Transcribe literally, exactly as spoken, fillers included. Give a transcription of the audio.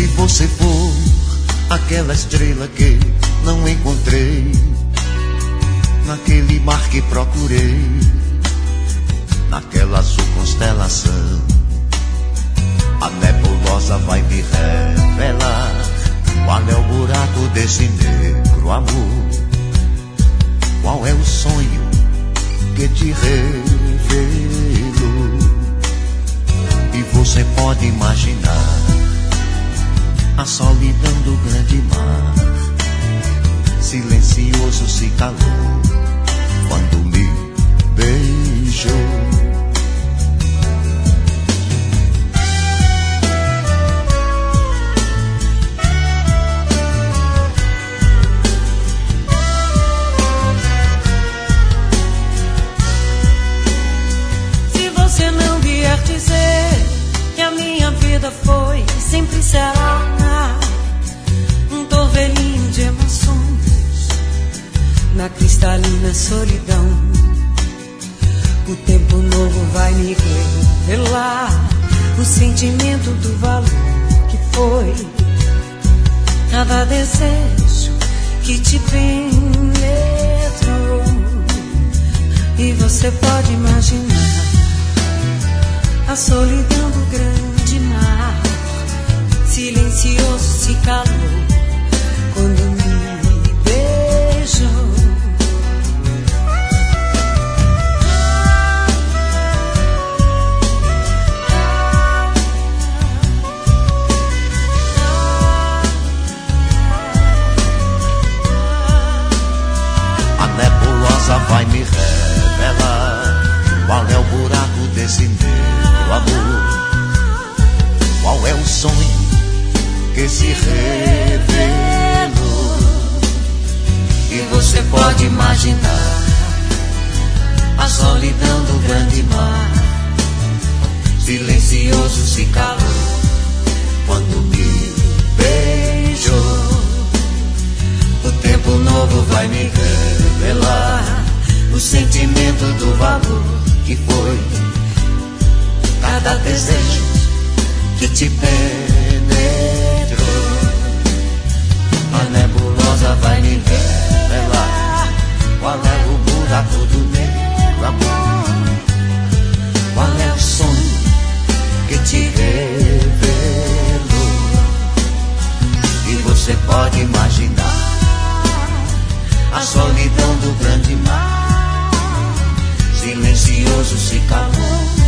Se você for aquela estrela que não encontrei, naquele mar que procurei, naquela azul constelação, a nebulosa vai me revelar qual é o buraco desse negro amor, qual é o sonho que te revelou. E você pode imaginar a solidão do grande mar, silencioso se calou quando me beijou. Se você não vier dizer que a minha vida foi, sempre será um torvelinho de emoções na cristalina solidão. O tempo novo vai me revelar o sentimento do valor que foi cada desejo que te penetrou. E você pode imaginar a solidão do grande mar, silencioso se calou quando me beijou. A nebulosa vai me revelar qual é o buraco desse negro amor, qual é o sonho que se revelou. E você pode imaginar a solidão do grande mar, silencioso se calou quando me beijou. O tempo novo vai me revelar o sentimento do valor que foi cada desejo que te penetrou. A nebulosa vai me revelar qual é o buraco do negro amor, qual é o sonho que te revelou. E você pode imaginar a solidão do grande mar, silencioso se calou